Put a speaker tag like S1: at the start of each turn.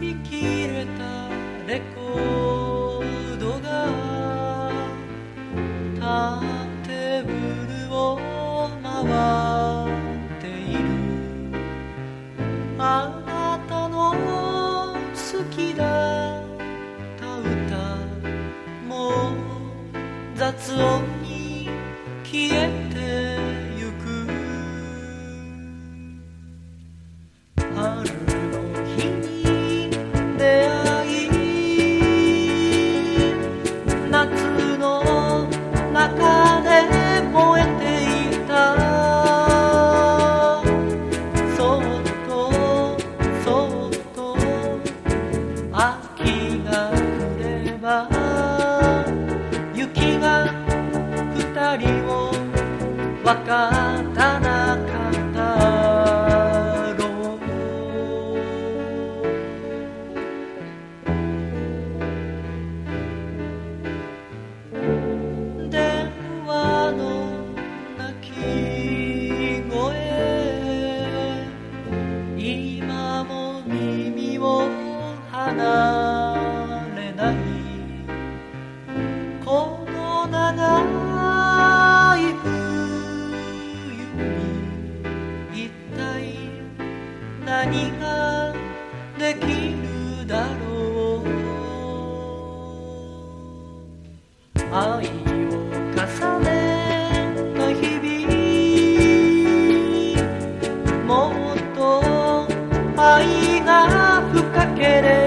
S1: び切れたレコードがターンテーブルを回っている。あなたの好きだった歌もう雑音に消えてゆく。春の日に出会い夏の中で燃えていた。そっとそっと秋が来れば雪が二人を分からなかったろう。電話の鳴き声今も耳を離れない。この長い冬に一体何ができるだろう。愛を重ねた日々もっと愛が深ければ